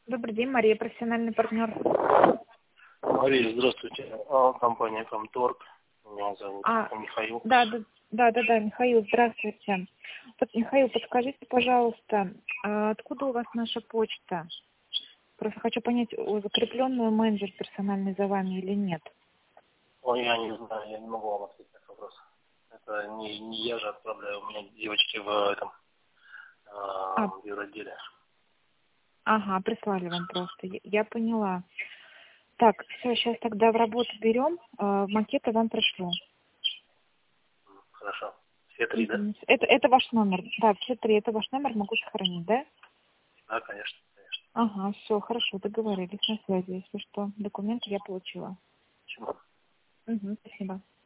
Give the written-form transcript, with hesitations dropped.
Добрый день, Мария, профессиональный партнер. Мария, здравствуйте. Компания «Комторг». Меня зовут Михаил. Да, Михаил, здравствуйте. Вот, Михаил, подскажите, пожалуйста, откуда у вас наша почта? Просто хочу понять, закрепленный менеджер персональный за вами или нет. Ой, я не знаю, я не могу вам ответить на этот вопрос. Это не я же отправляю, у меня девочки в этом юроделе. Ага, прислали вам просто, я поняла. Так, все, сейчас тогда в работу берем, макеты вам пришлю. Хорошо. Все три, да? Это ваш номер, да, все три, это ваш номер, могу сохранить, да? Да, конечно. Ага, все, хорошо, договорились, на связи, если что. Документы я получила. Почему? Спасибо.